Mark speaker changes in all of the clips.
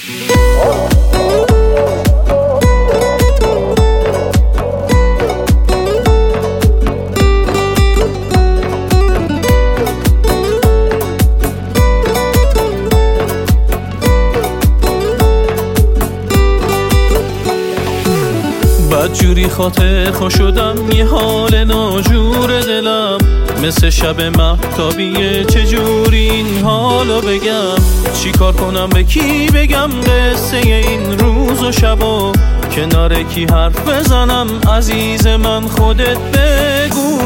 Speaker 1: بدجوری خاطر خوش شدم، یه حال ناجور دلم مثل شب مهتابیه. چجوری این حالو بگم، چی کار کنم، به کی بگم قصه این روز و شبا، کنار کی حرف بزنم عزیز من خودت بگو.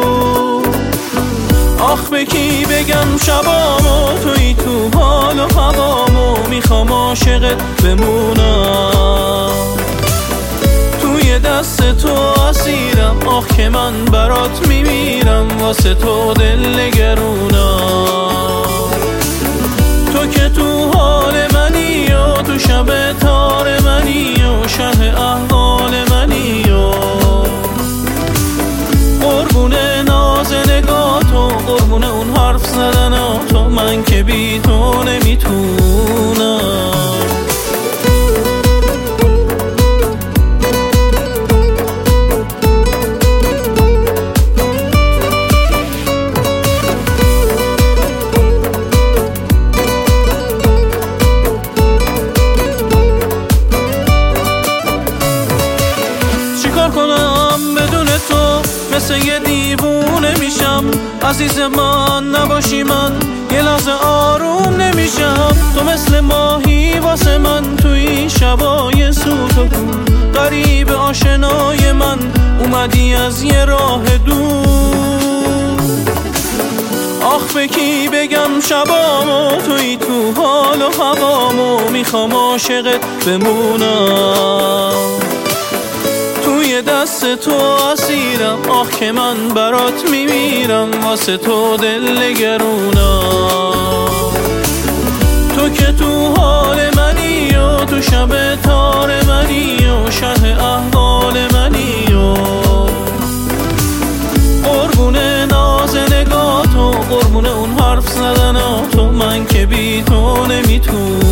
Speaker 1: آخ به کی بگم شبامو، توی تو حال و هوامو، میخوام عاشقت بمونم، توی دست تو اسیرم. آخ که من برات میمیرم، واسه تو دل نگرونم. تو که تو حال منی و تو شب تار منی و شرح احوال منی و قربون ناز نگاه تو، قربون اون حرف زدن تو، من که بی تو نمیتونم. کنم بدون تو مثل یه دیوونه میشم، عزیز من نباشی من یه لحظه آروم نمیشم. تو مثل ماهی واسه من توی شبای سوت و کور، غریب آشنای من اومدی از یه راه دور. آخ به کی بگم شبامو، توی تو حال و هوامو، میخوام عاشقت بمونم، توی دست تو اسیرم. آخ که من برات میمیرم، واسه تو دل نگرونم. تو که تو حال منی و تو شب تار منی و شرح احوال منی و قربون ناز نگاه تو، قربون اون حرف زدن تو، من که بی تو نمیتونم.